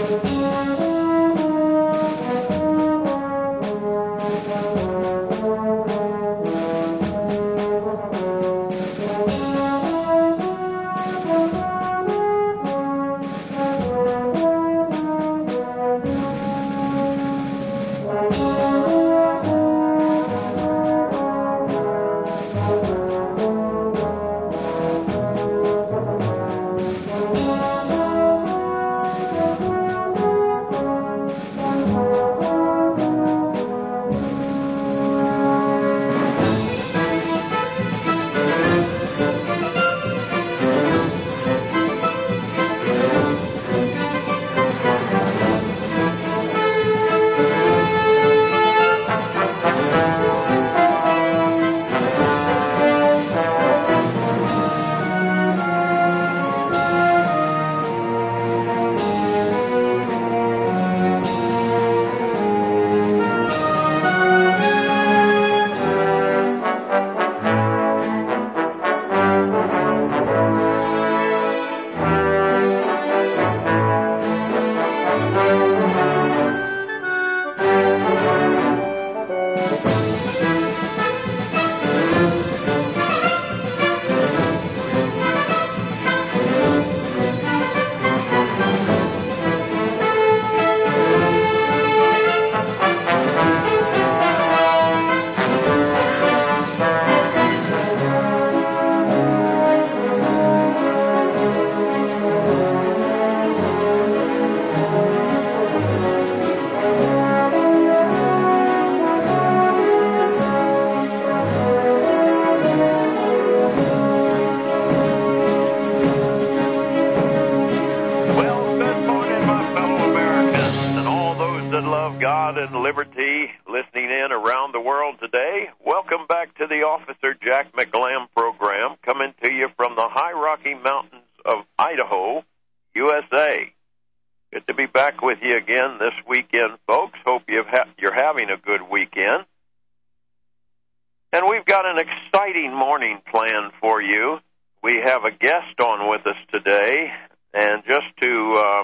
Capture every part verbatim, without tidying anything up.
God and liberty listening in around the world today. Welcome back to the Officer Jack McLam program, coming to you from the high Rocky Mountains of Idaho, U S A. Good to be back with you again this weekend, folks. Hope you've ha- you're having a good weekend. And we've got an exciting morning planned for you. We have a guest on with us today, and just to uh,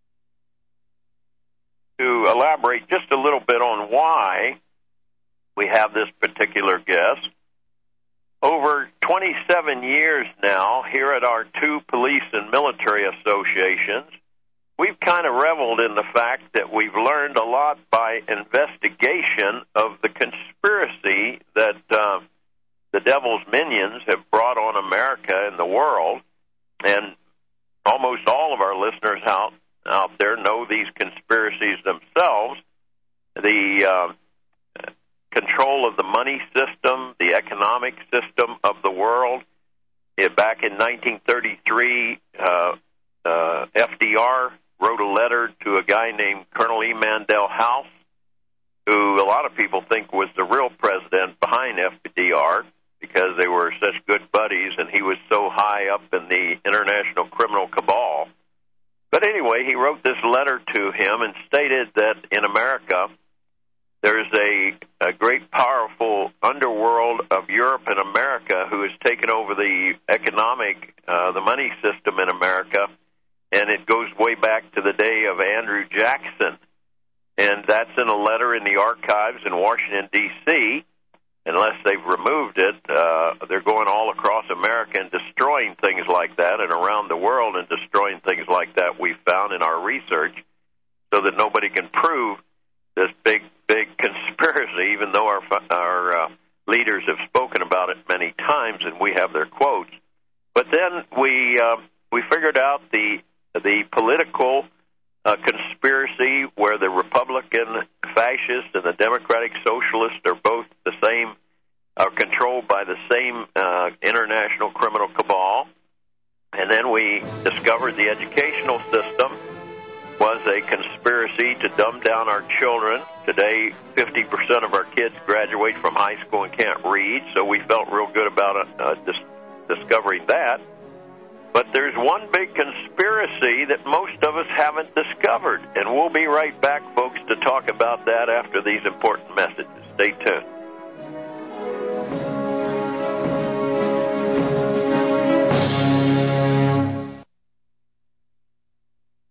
to elaborate just a little bit on why we have this particular guest, over twenty-seven years now here at our two police and military associations, we've kind of reveled in the fact that we've learned a lot by investigation of the conspiracy that uh, the devil's minions have brought on America and the world. And almost all of our listeners out out there know these conspiracies themselves. The uh, control of the money system, the economic system of the world. Yeah, back in nineteen thirty-three, uh, uh, F D R wrote a letter to a guy named Colonel E. Mandel House, who a lot of people think was the real president behind F D R because they were such good buddies and he was so high up in the international criminal cabal. But anyway, he wrote this letter to him and stated that in America there's a, a great, powerful underworld of Europe and America who has taken over the economic, uh, the money system in America, and it goes way back to the day of Andrew Jackson. And that's in a letter in the archives in Washington, D C Unless they've removed it, uh, they're going all across America and destroying things like that and around the world and destroying things like that we found in our research so that nobody can prove this big, big conspiracy, even though our, our uh, leaders have spoken about it many times and we have their quotes. But then we uh, we figured out the the political uh, conspiracy where the Republican fascists and the Democratic socialists are both the same, are controlled by the same uh, international criminal cabal. And then we discovered the educational system was a conspiracy to dumb down our children. Today, fifty percent of our kids graduate from high school and can't read, so we felt real good about uh, dis- discovering that. But there's one big conspiracy that most of us haven't discovered, and we'll be right back, folks, to talk about that after these important messages. Stay tuned. Can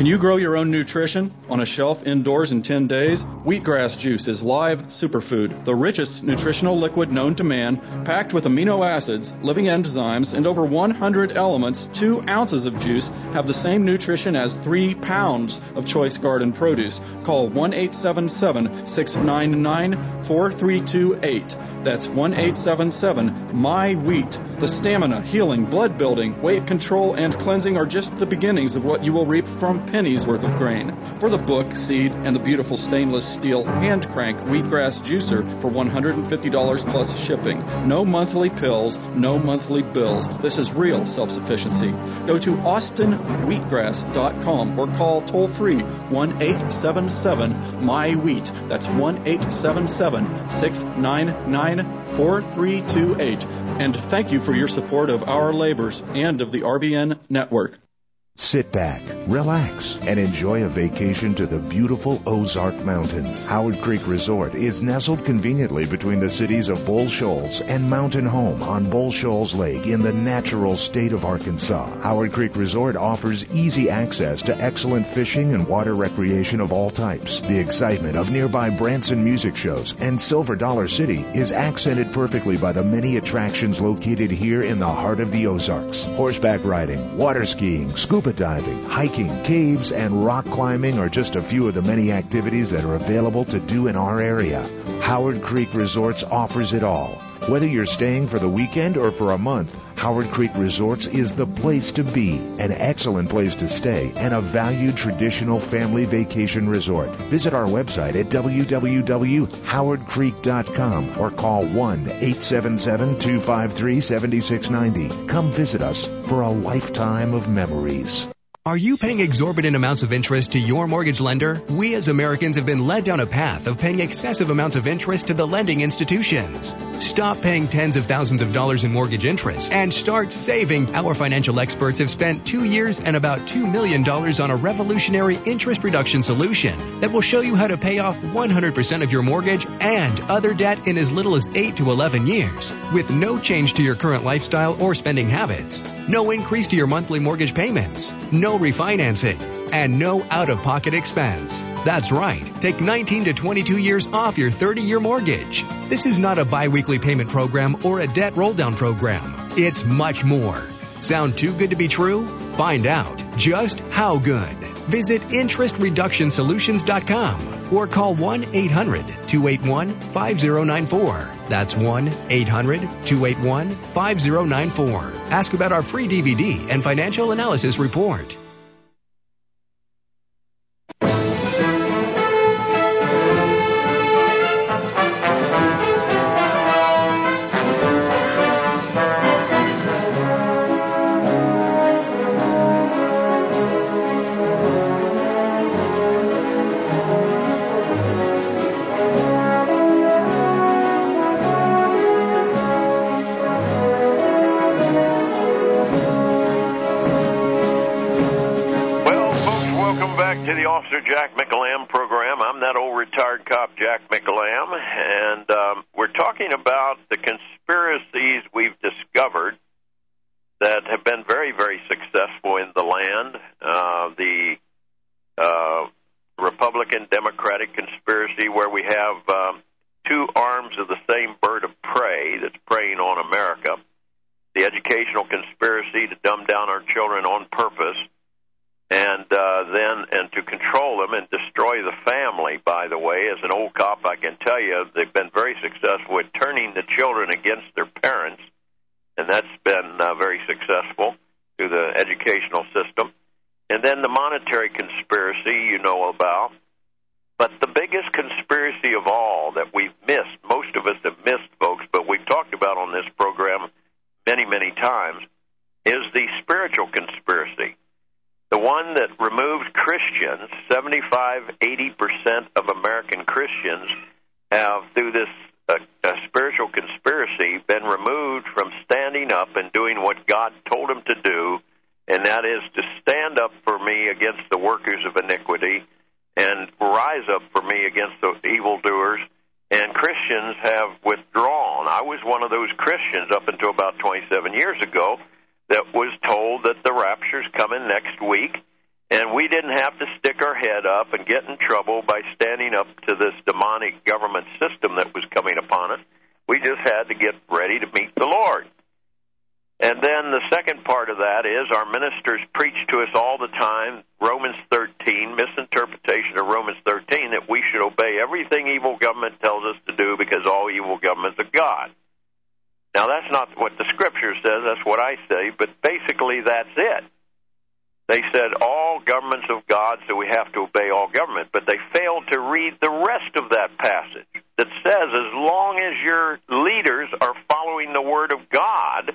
you grow your own nutrition on a shelf indoors in ten days? Wheatgrass juice is live superfood, the richest nutritional liquid known to man, packed with amino acids, living enzymes, and over one hundred elements. Two ounces of juice have the same nutrition as three pounds of choice garden produce. Call one eight seven seven, six nine nine, four three two eight. That's one eight seven seven, my wheat. The stamina, healing, blood building, weight control, and cleansing are just the beginnings of what you will reap from pennies worth of grain. For the book, seed, and the beautiful stainless steel hand crank wheatgrass juicer for one hundred fifty dollars plus shipping. No monthly pills, no monthly bills. This is real self-sufficiency. Go to austin wheatgrass dot com or call toll free one eight seven seven, my wheat. That's one eight seven seven, six nine nine, four three two eight. And thank you for your support of our labors and of the R B N network. Sit back, relax, and enjoy a vacation to the beautiful Ozark Mountains. Howard Creek Resort is nestled conveniently between the cities of Bull Shoals and Mountain Home on Bull Shoals Lake in the natural state of Arkansas. Howard Creek Resort offers easy access to excellent fishing and water recreation of all types. The excitement of nearby Branson music shows and Silver Dollar City is accented perfectly by the many attractions located here in the heart of the Ozarks. Horseback riding, water skiing, scuba diving, hiking, caves, and rock climbing are just a few of the many activities that are available to do in our area. Howard Creek Resorts offers it all. Whether you're staying for the weekend or for a month, Howard Creek Resorts is the place to be, an excellent place to stay, and a valued traditional family vacation resort. Visit our website at w w w dot howard creek dot com or call one eight seven seven, two five three, seven six nine zero. Come visit us for a lifetime of memories. Are you paying exorbitant amounts of interest to your mortgage lender? We as Americans have been led down a path of paying excessive amounts of interest to the lending institutions. Stop paying tens of thousands of dollars in mortgage interest and start saving. Our financial experts have spent two years and about two million dollars on a revolutionary interest reduction solution that will show you how to pay off one hundred percent of your mortgage and other debt in as little as eight to eleven years with no change to your current lifestyle or spending habits. No increase to your monthly mortgage payments. No refinancing. And no out-of-pocket expense. That's right. Take nineteen to twenty-two years off your thirty-year mortgage. This is not a bi-weekly payment program or a debt roll-down program. It's much more. Sound too good to be true? Find out just how good. Visit interest reduction solutions dot com or call one eight hundred, two eight one, five zero nine four. That's one eight hundred, two eight one, five zero nine four. Ask about our free D V D and financial analysis report. Jack McEllam program. I'm that old retired cop, Jack McEllam, and um, we're talking about the conspiracies we've discovered that have been very, very successful in the land. Uh, the uh, Republican-Democratic conspiracy, where we have um, two arms of the same bird of prey that's preying on America. The educational conspiracy to dumb down our children on purpose, and uh, then and to control them and destroy the family. By the way, as an old cop, I can tell you they've been very successful at turning the children against their parents, and that's been uh, very successful through the educational system. And then the monetary conspiracy you know about. But the biggest conspiracy of all that we've missed, most of us have missed, folks, but we've talked about on this program many, many times, is the spiritual conspiracy. The one that removed Christians. Seventy-five, eighty percent of American Christians have, through this uh, uh, spiritual conspiracy, been removed from standing up and doing what God told them to do, and that is to stand up for me against the workers of iniquity and rise up for me against the evildoers. And Christians have withdrawn. I was one of those Christians up until about twenty-seven years ago that was told that the rapture's coming next week, And we didn't have to stick our head up and get in trouble by standing up to this demonic government system that was coming upon us. We just had to get ready to meet the Lord. And then the second part of that is our ministers preach to us all the time, Romans thirteen, misinterpretation of Romans thirteen, that we should obey everything evil government tells us to do because all evil government's of God. Now, that's not what the Scripture says. That's what I say. But basically, that's it. They said all governments of God, so we have to obey all government. But they failed to read the rest of that passage that says as long as your leaders are following the Word of God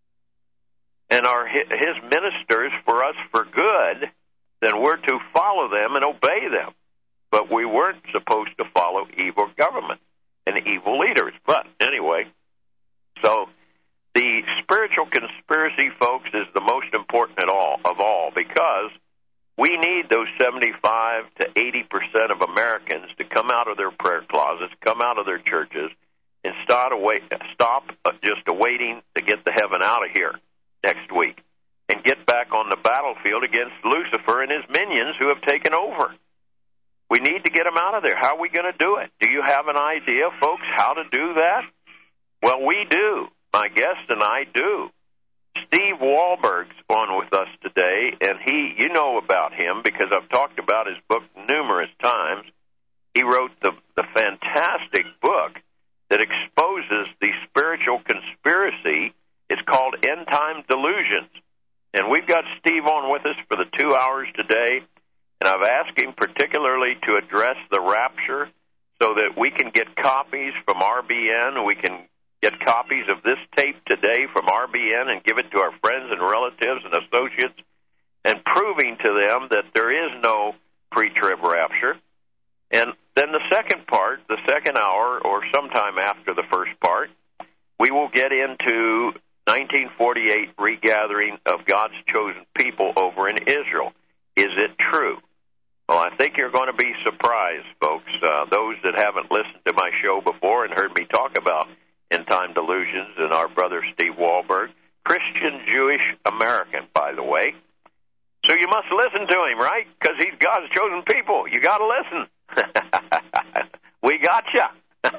and are His ministers for us for good, then we're to follow them and obey them. But we weren't supposed to follow evil government and evil leaders. But anyway, so the spiritual conspiracy, folks, is the most important at all, of all, because we need those seventy-five to eighty percent of Americans to come out of their prayer closets, come out of their churches, and start away, stop just awaiting to get the heaven out of here next week and get back on the battlefield against Lucifer and his minions who have taken over. We need to get them out of there. How are we going to do it? Do you have an idea, folks, how to do that? Well, we do. My guest and I do. Steve Wohlberg's on with us today, and he, you know about him because I've talked about his book numerous times. He wrote the, the fantastic book that exposes the spiritual conspiracy. It's called End Time Delusions. And we've got Steve on with us for the two hours today, and I've asked him particularly to address the rapture so that we can get copies from R B N. We can get copies of this tape today from R B N and give it to our friends and relatives and associates, and proving to them that there is no pre-trib rapture. And then the second part, the second hour, or sometime after the first part, we will get into nineteen forty-eight regathering of God's chosen people over in Israel. Is it true? Well, I think you're going to be surprised, folks. Uh, those that haven't listened to my show before and heard me talk about End Time Delusions and our brother Steve Wohlberg, Christian Jewish American, by the way. So you must listen to him, right? Because he's God's chosen people. You got to listen. We got you.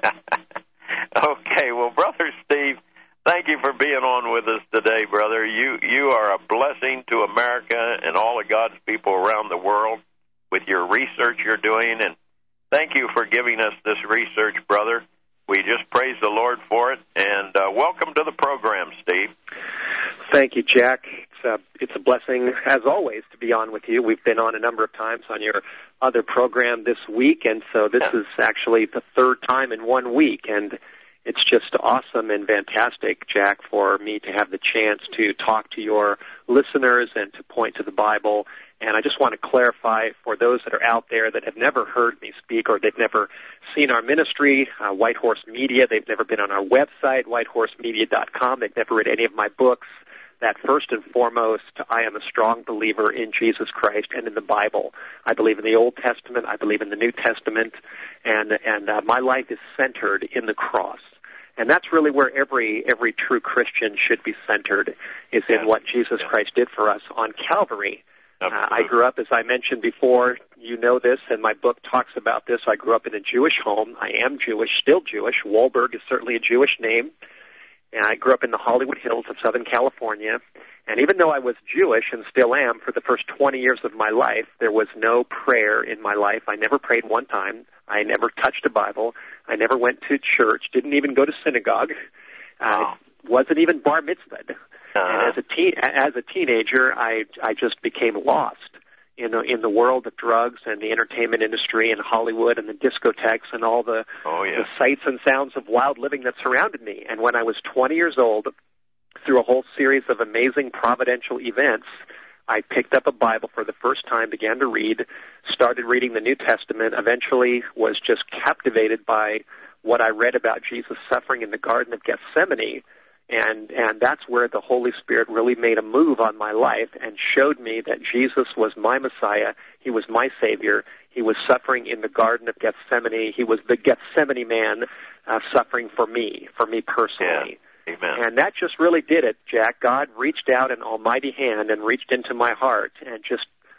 Okay, well, Brother Steve, thank you for being on with us today, brother. You you are a blessing to America and all of God's people around the world with your research you're doing, and thank you for giving us this research, brother. We just praise the Lord for it, and uh, welcome to the program, Steve. Thank you, Jack. It's a, it's a blessing, as always, to be on with you. We've been on a number of times on your other program this week, and so this yeah. is actually the third time in one week, and it's just awesome and fantastic, Jack, for me to have the chance to talk to your listeners and to point to the Bible. And I just want to clarify for those that are out there that have never heard me speak or they've never seen our ministry, uh, White Horse Media, they've never been on our website, white horse media dot com, they've never read any of my books, that first and foremost, I am a strong believer in Jesus Christ and in the Bible. I believe in the Old Testament, I believe in the New Testament, and, and uh, my life is centered in the cross. And that's really where every every true Christian should be centered, is in what Jesus Christ did for us on Calvary. Uh, I grew up, as I mentioned before, you know this, and my book talks about this. I grew up in a Jewish home. I am Jewish, still Jewish. Wohlberg is certainly a Jewish name. And I grew up in the Hollywood Hills of Southern California. And even though I was Jewish and still am for the first twenty years of my life, there was no prayer in my life. I never prayed one time. I never touched a Bible. I never went to church, didn't even go to synagogue. Uh, wasn't even bar mitzvahed. Uh-huh. And as a teen, as a teenager, I I just became lost in the in the world of drugs and the entertainment industry and Hollywood and the discotheques and all the, oh, yeah. the sights and sounds of wild living that surrounded me. And when I was twenty years old, through a whole series of amazing providential events, I picked up a Bible for the first time, began to read, started reading the New Testament, eventually was just captivated by what I read about Jesus suffering in the Garden of Gethsemane. And and that's where the Holy Spirit really made a move on my life and showed me that Jesus was my Messiah. He was my Savior. He was suffering in the Garden of Gethsemane. He was the Gethsemane man uh, suffering for me, for me personally. Yeah. Amen. And that just really did it, Jack. God reached out an almighty hand and reached into my heart and just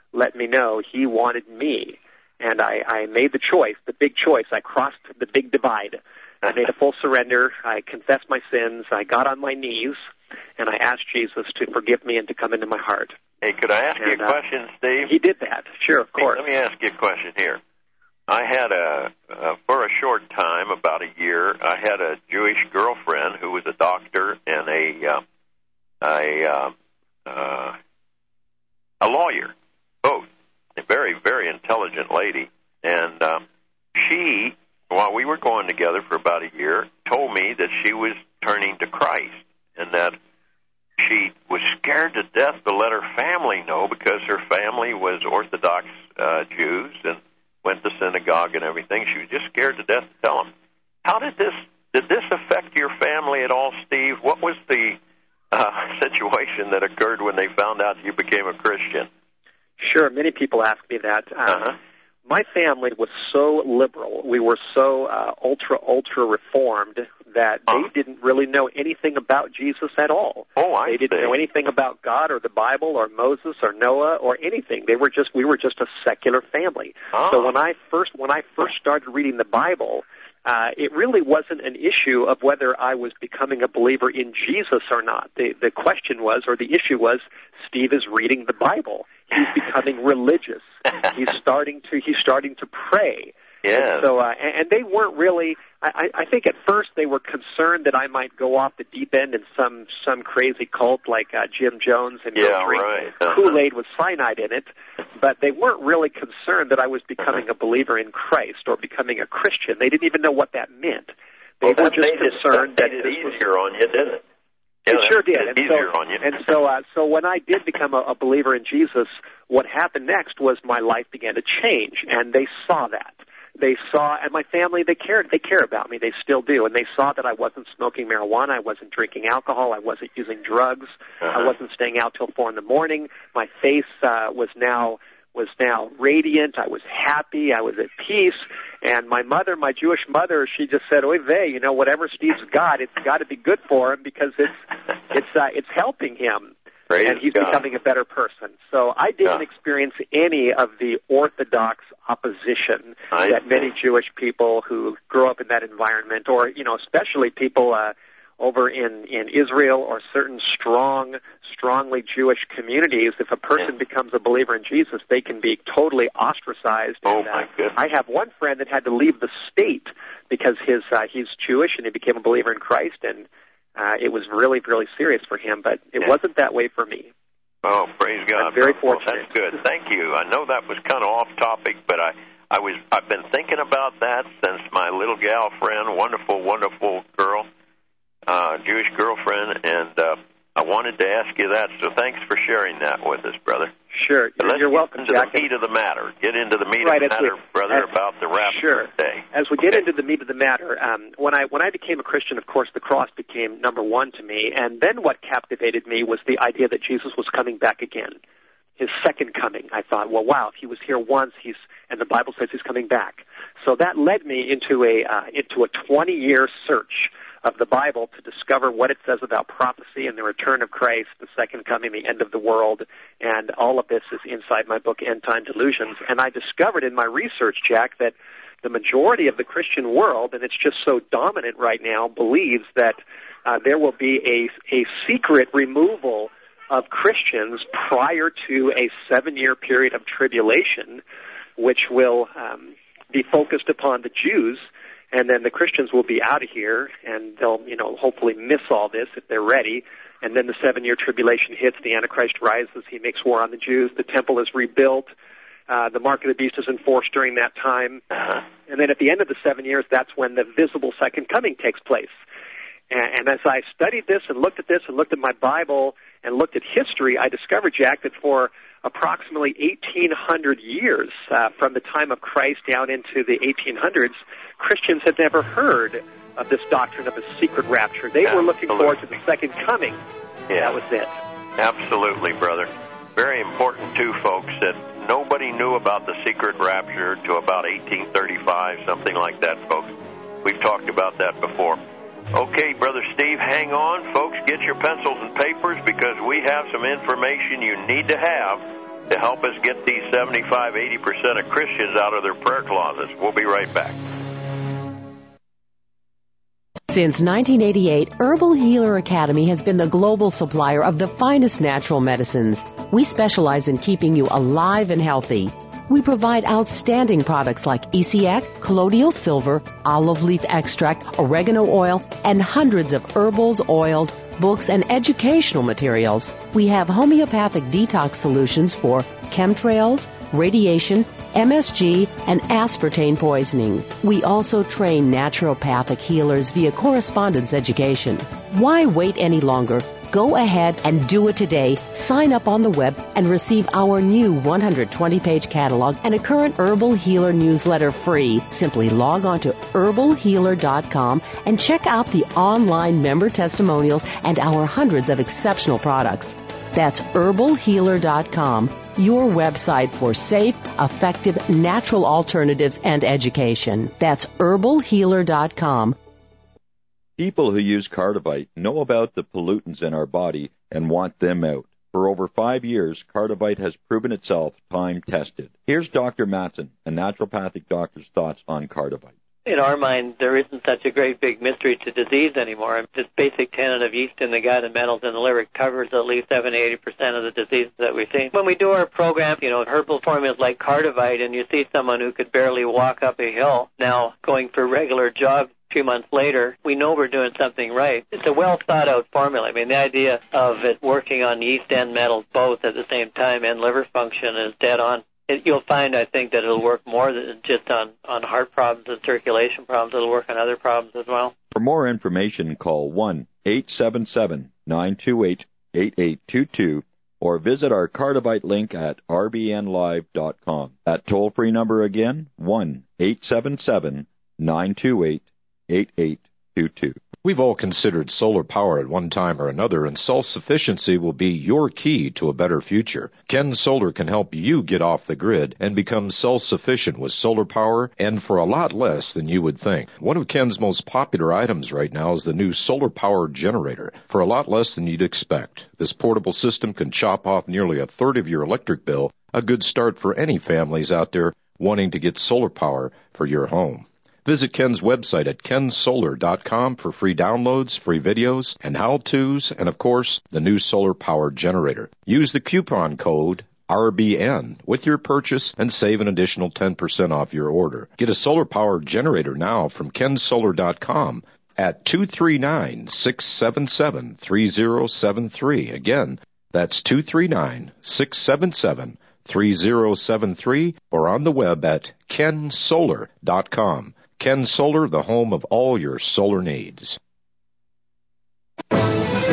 let me know he wanted me. And I, I made the choice, the big choice. I crossed the big divide. I made a full surrender. I confessed my sins. I got on my knees, and I asked Jesus to forgive me and to come into my heart. Hey, could I ask and, you a question, uh, Steve? He did that. Sure, of hey, course. Let me ask you a question here. I had a, uh, for a short time, about a year, I had a Jewish girlfriend who was a doctor and a, uh, a, uh, uh, a lawyer, both. A very, very intelligent lady. And um, she, while we were going together for about a year, told me that she was turning to Christ and that she was scared to death to let her family know because her family was Orthodox uh, Jews and went to synagogue and everything. She was just scared to death to tell them. How did this did this affect your family at all, Steve? What was the uh, situation that occurred when they found out you became a Christian? Sure, many people ask me that. Um, uh-huh. My family was so liberal. We were so uh, ultra, ultra reformed that they didn't really know anything about Jesus at all. Oh, I They didn't see. know anything about God or the Bible or Moses or Noah or anything. They were just we were just a secular family. Oh. So when I first when I first started reading the Bible, uh, it really wasn't an issue of whether I was becoming a believer in Jesus or not. The the question was, or the issue was, Steve is reading the Bible. He's becoming religious. He's starting to he's starting to pray. Yeah. And so, uh, and, and they weren't really. I, I think at first they were concerned that I might go off the deep end in some some crazy cult like uh, Jim Jones and Yeah, go drink right. Uh-huh. Kool-Aid with cyanide in it. But they weren't really concerned that I was becoming a believer in Christ or becoming a Christian. They didn't even know what that meant. They well, were that just made it, concerned that that, made this it was easier on you, didn't it? Yeah, it sure that did. made it And easier so, on you. and so, uh, so when I did become a, a believer in Jesus, what happened next was my life began to change, and they saw that. They saw, and my family, they cared. They care about me. They still do, and they saw that I wasn't smoking marijuana, I wasn't drinking alcohol, I wasn't using drugs, uh-huh. I wasn't staying out till four in the morning. My face uh, was now was now radiant. I was happy. I was at peace. And my mother, my Jewish mother, she just said, "Oy vey, you know, whatever Steve's got, it's got to be good for him because it's it's uh, it's helping him." Praise and he's God. becoming a better person. So I didn't Yeah. experience any of the Orthodox opposition I that see. many Jewish people who grow up in that environment, or, you know, especially people uh, over in, in Israel or certain strong, strongly Jewish communities, if a person Yeah. becomes a believer in Jesus, they can be totally ostracized. Oh, and, uh, my goodness. I have one friend that had to leave the state because his uh, he's Jewish and he became a believer in Christ, and Uh, it was really, really serious for him, but it Yeah. wasn't that way for me. Oh, praise God! I'm very Well, fortunate. that's good. Thank you. I know that was kind of off topic, but I, I was, I've been thinking about that since my little gal friend, wonderful, wonderful girl, uh, Jewish girlfriend, and uh, I wanted to ask you that. So thanks for sharing that with us, brother. Sure, But let's you're get welcome, into Jack. the meat of the matter. Get into the meat Right, of the as we- matter, brother, as- about the rapture Sure. day. As we get Okay. into the meat of the matter, um, when I when I became a Christian, of course, the cross became number one to me, and then what captivated me was the idea that Jesus was coming back again, his second coming. I thought, well, wow, if he was here once, he's and the Bible says he's coming back. So that led me into a uh, into a twenty-year search of the Bible to discover what it says about prophecy and the return of Christ, the second coming, the end of the world, and all of this is inside my book, End Time Delusions. And I discovered in my research, Jack, that the majority of the Christian world, and it's just so dominant right now, believes that uh, there will be a, a secret removal of Christians prior to a seven-year period of tribulation, which will um, be focused upon the Jews. And then the Christians will be out of here, and they'll, you know, hopefully miss all this if they're ready. And then the seven-year tribulation hits, the Antichrist rises, he makes war on the Jews, the temple is rebuilt, uh, the mark of the beast is enforced during that time. Uh-huh. And then at the end of the seven years, that's when the visible second coming takes place. And, and as I studied this and looked at this and looked at my Bible and looked at history, I discovered, Jack, that for approximately eighteen hundred years, uh, from the time of Christ down into the eighteen hundreds, Christians had never heard of this doctrine of a secret rapture. They were looking Absolutely. forward to the second coming. Yeah. That was it. Absolutely, brother. Very important, too, folks, that nobody knew about the secret rapture to about eighteen thirty-five, something like that, folks. We've talked about that before. Okay, Brother Steve, hang on. Folks, get your pencils and papers because we have some information you need to have to help us get these seventy-five, eighty percent of Christians out of their prayer closets. We'll be right back. Since nineteen eighty-eight, Herbal Healer Academy has been the global supplier of the finest natural medicines. We specialize in keeping you alive and healthy. We provide outstanding products like E C X, colloidal silver, olive leaf extract, oregano oil, and hundreds of herbals, oils, books, and educational materials. We have homeopathic detox solutions for chemtrails, radiation, M S G, and aspartame poisoning. We also train naturopathic healers via correspondence education. Why wait any longer? Go ahead and do it today. Sign up on the web and receive our new one hundred twenty page catalog and a current Herbal Healer newsletter free. Simply log on to herbal healer dot com and check out the online member testimonials and our hundreds of exceptional products. That's herbal healer dot com, your website for safe, effective, natural alternatives and education. That's herbal healer dot com. People who use Cardivite know about the pollutants in our body and want them out. For over five years, Cardivite has proven itself time-tested. Here's Doctor Matson, a naturopathic doctor's thoughts on Cardivite. In our mind, there isn't such a great big mystery to disease anymore. This basic tenet of yeast in the gut and metals in the liver covers at least seventy to eighty percent of the diseases that we see. When we do our program, you know, herbal formulas like Cardivite, and you see someone who could barely walk up a hill now going for regular jogs a few months later, we know we're doing something right. It's a well-thought-out formula. I mean, the idea of it working on yeast and metals both at the same time and liver function is dead on. It, you'll find, I think, that it'll work more than just on, on heart problems and circulation problems. It'll work on other problems as well. For more information, call one eight seven seven, nine two eight, eight eight two two or visit our Cardivite link at r b n live dot com. That toll-free number again, one eight seven seven, nine two eight, eight eight two two. We've all considered solar power at one time or another, and self-sufficiency will be your key to a better future. Ken Solar can help you get off the grid and become self-sufficient with solar power, and for a lot less than you would think. One of Ken's most popular items right now is the new solar power generator, for a lot less than you'd expect. This portable system can chop off nearly a third of your electric bill, a good start for any families out there wanting to get solar power for your home. Visit Ken's website at ken solar dot com for free downloads, free videos, and how-tos, and of course, the new solar power generator. Use the coupon code R B N with your purchase and save an additional ten percent off your order. Get a solar power generator now from ken solar dot com at two three nine, six seven seven, three zero seven three. Again, that's two three nine, six seven seven, three zero seven three or on the web at ken solar dot com. Ken Solar, the home of all your solar needs. Okay,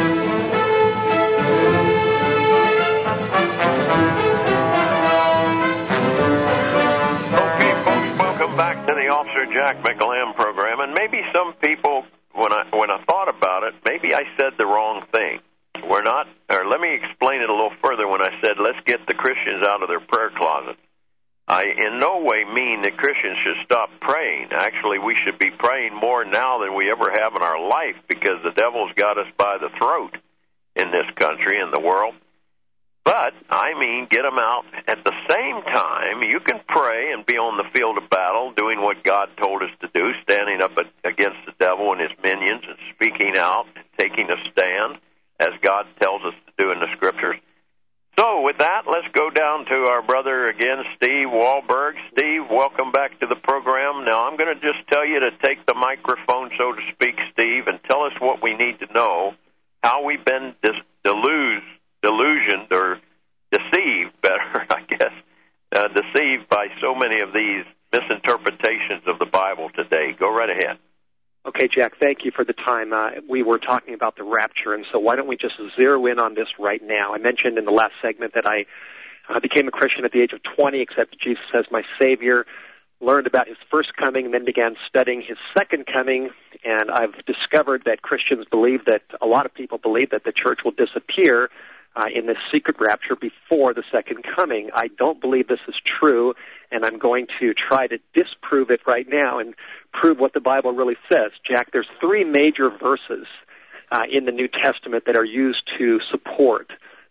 folks, welcome back to the Officer Jack McLam program. And maybe some people, when I when I thought about it, maybe I said the wrong thing. We're not, or let me explain it a little further when I said let's get the Christians out of their prayer closet. I in no way mean that Christians should stop praying. Actually, we should be praying more now than we ever have in our life because the devil's got us by the throat in this country and the world. But, I mean, get them out. At the same time, you can pray and be on the field of battle doing what God told us to do, standing up against the devil and his minions and speaking out and taking a stand as God tells us to do in the Scriptures. So with that, let's go down to our brother again, Steve Wahlberg. Steve, welcome back to the program. Now, I'm going to just tell you to take the microphone, so to speak, Steve, and tell us what we need to know, how we've been dis- delus- delusioned or deceived, better, I guess, uh, deceived by so many of these misinterpretations of the Bible today. Go right ahead. Okay, Jack, thank you for the time. Uh, we were talking about the rapture, and so why don't we just zero in on this right now? I mentioned in the last segment that I uh, became a Christian at the age of twenty, accepted Jesus as my Savior, learned about his first coming, and then began studying his second coming, and I've discovered that Christians believe that, a lot of people believe that the church will disappear uh, in this secret rapture before the second coming. I don't believe this is true, and I'm going to try to disprove it right now and prove what the Bible really says. Jack, there's three major verses uh, in the New Testament that are used to support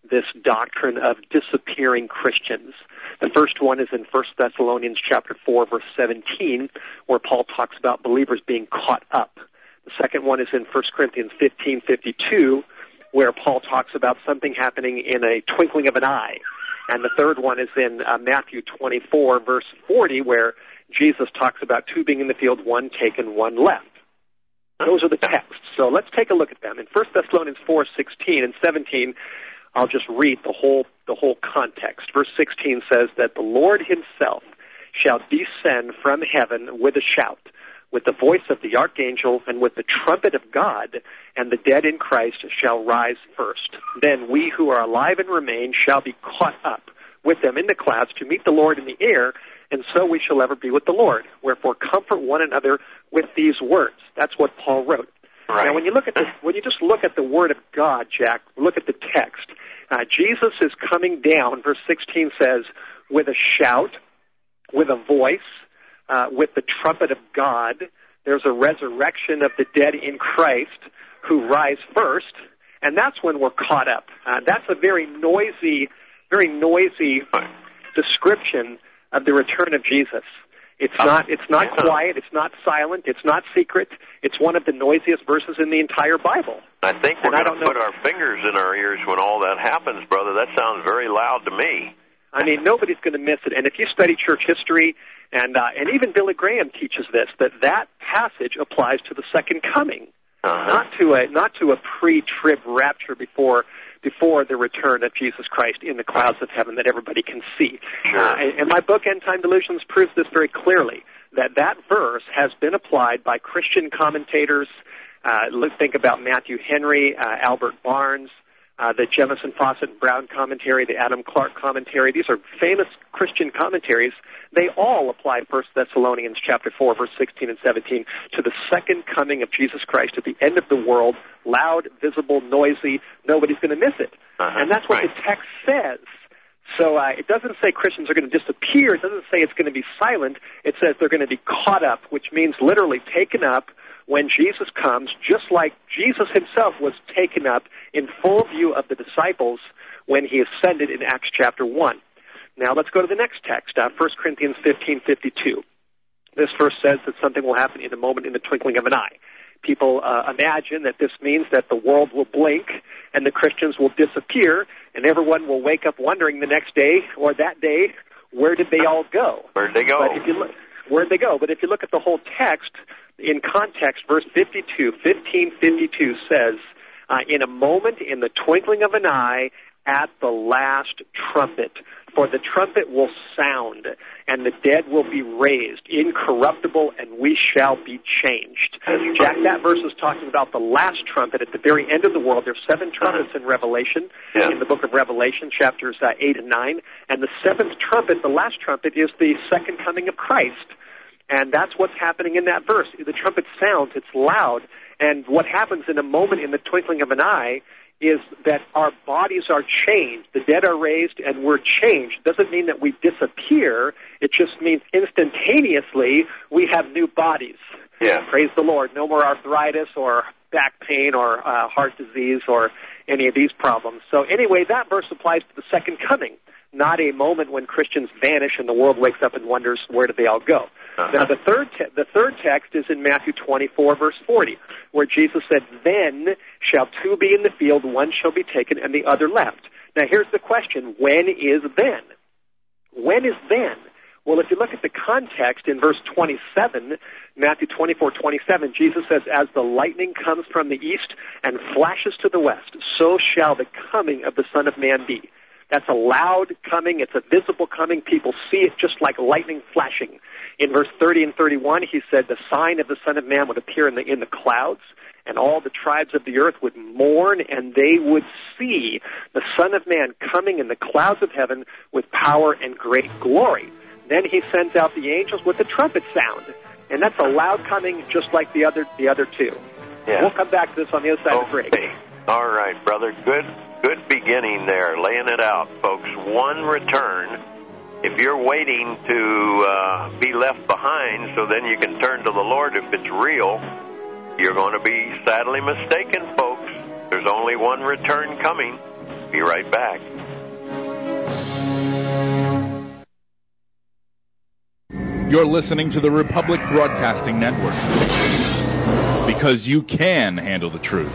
this doctrine of disappearing Christians. The first one is in First Thessalonians chapter four, verse seventeen, where Paul talks about believers being caught up. The second one is in First Corinthians fifteen fifty-two, where Paul talks about something happening in a twinkling of an eye. And the third one is in uh, Matthew twenty-four, verse forty, where Jesus talks about two being in the field, one taken, one left. Those are the texts. So let's take a look at them. In First Thessalonians four sixteen and seventeen, I'll just read the whole the whole context. Verse sixteen says that the Lord himself shall descend from heaven with a shout, with the voice of the archangel, and with the trumpet of God, and the dead in Christ shall rise first. Then we who are alive and remain shall be caught up with them in the clouds to meet the Lord in the air, and so we shall ever be with the Lord. Wherefore comfort one another with these words. That's what Paul wrote. Right. Now, when you look at this, when you just look at the Word of God, Jack, look at the text. Uh, Jesus is coming down. Verse sixteen says, with a shout, with a voice, uh, with the trumpet of God. There's a resurrection of the dead in Christ who rise first, and that's when we're caught up. Uh, that's a very noisy, very noisy description of the return of Jesus. It's not, it's not quiet, it's not silent, it's not secret. It's one of the noisiest verses in the entire Bible. I think we're going to put our fingers in our ears when all that happens, brother. That sounds very loud to me. I mean, nobody's going to miss it. And if you study church history, and uh, and even Billy Graham teaches this, that that passage applies to the second coming, uh-huh. not to a not to a pre-trib rapture before before the return of Jesus Christ in the clouds of heaven that everybody can see. Sure. Uh, and, and my book, End Time Delusions, proves this very clearly, that that verse has been applied by Christian commentators. Uh, let's think about Matthew Henry, uh, Albert Barnes, uh, the Jemison Fawcett and Brown commentary, the Adam Clark commentary. These are famous Christian commentaries. They all apply First Thessalonians chapter four, verse sixteen and seventeen to the second coming of Jesus Christ at the end of the world, loud, visible, noisy. Nobody's going to miss it. Uh-huh. And that's what right. the text says. So uh, it doesn't say Christians are going to disappear. It doesn't say it's going to be silent. It says they're going to be caught up, which means literally taken up when Jesus comes, just like Jesus himself was taken up in full view of the disciples when he ascended in Acts chapter one. Now let's go to the next text, uh, First Corinthians fifteen fifty-two. This verse says that something will happen in a moment, in the twinkling of an eye. People uh, imagine that this means that the world will blink and the Christians will disappear, and everyone will wake up wondering the next day or that day, where did they all go? Where'd they go? But if you look, where'd they go? But if you look at the whole text, in context, verse fifty-two, fifteen fifty-two says, uh, in a moment, in the twinkling of an eye, at the last trumpet. For the trumpet will sound, and the dead will be raised, incorruptible, and we shall be changed. Jack, that verse is talking about the last trumpet at the very end of the world. There's seven trumpets in Revelation, yeah. in the book of Revelation, chapters uh, eight and nine. And the seventh trumpet, the last trumpet, is the second coming of Christ. And that's what's happening in that verse. The trumpet sounds, it's loud, and what happens in a moment, in the twinkling of an eye, is that our bodies are changed. The dead are raised, and we're changed. It doesn't mean that we disappear. It just means instantaneously we have new bodies. Yeah. Praise the Lord. No more arthritis or back pain or uh, heart disease or any of these problems. So anyway, that verse applies to the second coming, not a moment when Christians vanish and the world wakes up and wonders where did they all go. Uh-huh. Now, the third te- the third text is in Matthew twenty-four, verse forty, where Jesus said, "Then shall two be in the field, one shall be taken, and the other left." Now, here's the question: when is then? When is then? Well, if you look at the context in verse twenty-seven, Matthew twenty-four, twenty-seven, Jesus says, "As the lightning comes from the east and flashes to the west, so shall the coming of the Son of Man be." That's a loud coming. It's a visible coming. People see it just like lightning flashing. In verse thirty and thirty-one, he said the sign of the Son of Man would appear in the in the clouds, and all the tribes of the earth would mourn, and they would see the Son of Man coming in the clouds of heaven with power and great glory. Then he sends out the angels with the trumpet sound, and that's a loud coming just like the other the other two. Yeah. We'll come back to this on the other side okay. of the break. All right, brother. Good, good beginning there, laying it out, folks. One return. If you're waiting to uh, be left behind so then you can turn to the Lord if it's real, you're going to be sadly mistaken, folks. There's only one return coming. Be right back. You're listening to the Republic Broadcasting Network, because you can handle the truth.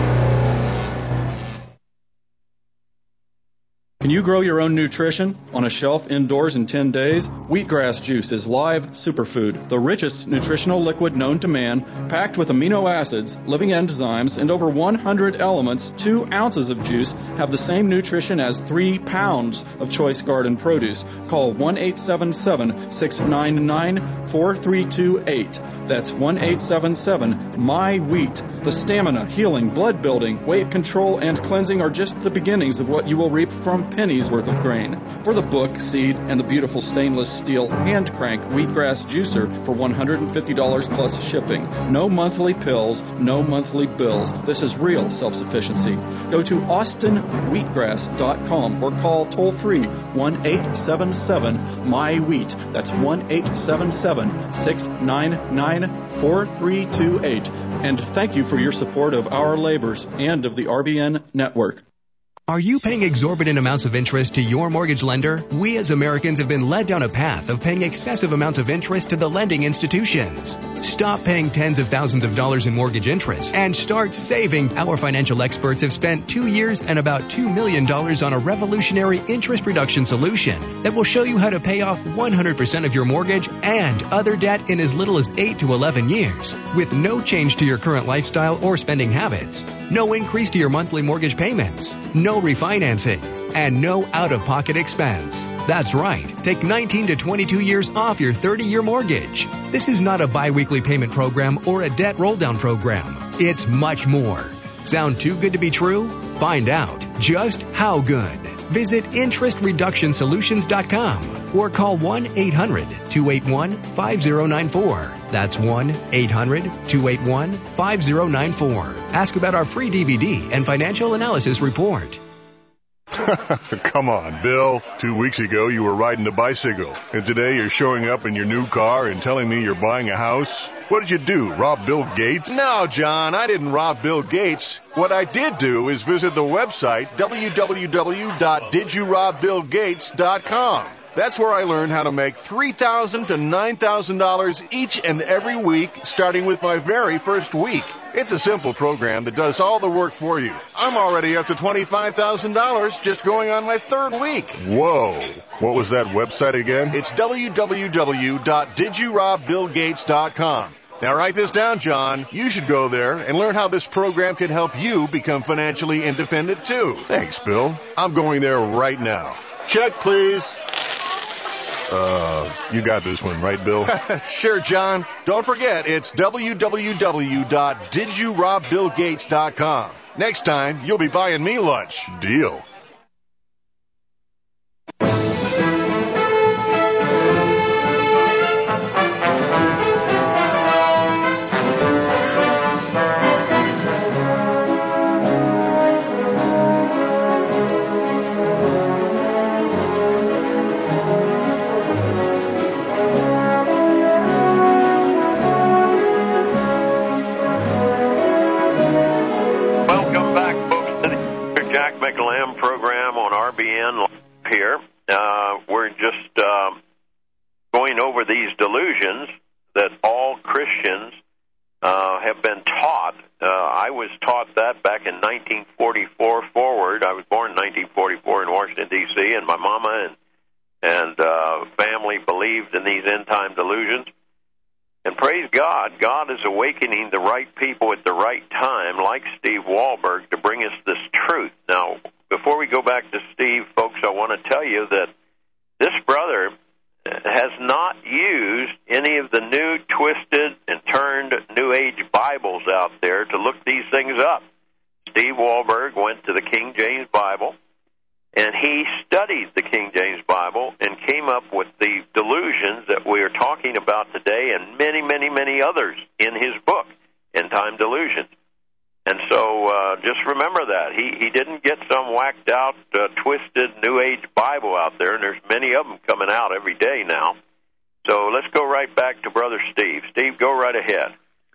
Can you grow your own nutrition on a shelf indoors in ten days? Wheatgrass juice is live superfood, the richest nutritional liquid known to man, packed with amino acids, living enzymes, and over one hundred elements. Two ounces of juice have the same nutrition as three pounds of choice garden produce. Call one eight seven seven, six nine nine, four three two eight. That's one eight seven seven, M Y wheat. The stamina, healing, blood building, weight control, and cleansing are just the beginnings of what you will reap from pennies worth of grain. For the book, seed, and the beautiful stainless steel hand crank wheatgrass juicer for one hundred fifty dollars plus shipping. No monthly pills, no monthly bills. This is real self-sufficiency. Go to austin wheatgrass dot com or call toll-free one eight seven seven, M Y wheat. That's one eight seven seven, six nine nine, four three two eight. And thank you for your support of our labors and of the R B N network. Are you paying exorbitant amounts of interest to your mortgage lender? We as Americans have been led down a path of paying excessive amounts of interest to the lending institutions. Stop paying tens of thousands of dollars in mortgage interest and start saving. Our financial experts have spent two years and about two million dollars on a revolutionary interest reduction solution that will show you how to pay off one hundred percent of your mortgage and other debt in as little as eight to eleven years with no change to your current lifestyle or spending habits. No increase to your monthly mortgage payments. No refinancing. And no out-of-pocket expense. That's right. Take nineteen to twenty-two years off your thirty-year mortgage. This is not a bi-weekly payment program or a debt roll-down program. It's much more. Sound too good to be true? Find out just how good. Visit interest reduction solutions dot com or call one eight hundred, two eight one, five zero nine four. That's one eight hundred, two eight one, five zero nine four. Ask about our free D V D and financial analysis report. Come on, Bill. Two weeks ago, you were riding a bicycle, and today you're showing up in your new car and telling me you're buying a house? What did you do, rob Bill Gates? No, John, I didn't rob Bill Gates. What I did do is visit the website w w w dot did you rob bill gates dot com. That's where I learned how to make three thousand dollars to nine thousand dollars each and every week, starting with my very first week. It's a simple program that does all the work for you. I'm already up to twenty-five thousand dollars just going on my third week. Whoa. What was that website again? It's w w w dot did you rob bill gates dot com. Now write this down, John. You should go there and learn how this program can help you become financially independent, too. Thanks, Bill. I'm going there right now. Check, please. Uh, you got this one, right, Bill? Sure, John. Don't forget, it's w w w dot did you rob bill gates dot com. Next time, you'll be buying me lunch. Deal. Here, uh, we're just uh, going over these delusions that all Christians uh, have been taught. Uh, I was taught that back in nineteen forty-four forward. I was born in nineteen forty-four in Washington, D C, and my mama and, and uh, family believed in these end-time delusions. And praise God, God is awakening the right people at the right time, like Steve Wahlberg, to bring us this truth. Now, before we go back to Steve, folks, I want to tell you that this brother has not used any of the new twisted and turned New Age Bibles out there to look these things up. Steve Wahlberg went to the King James Bible, and he studied the King James Bible and came up with the delusions that we are talking about today and many, many, many others in his book, End Time Delusions. And so uh, just remember that. He he didn't get some whacked-out, uh, twisted New Age Bible out there, and there's many of them coming out every day now. So let's go right back to Brother Steve. Steve, go right ahead.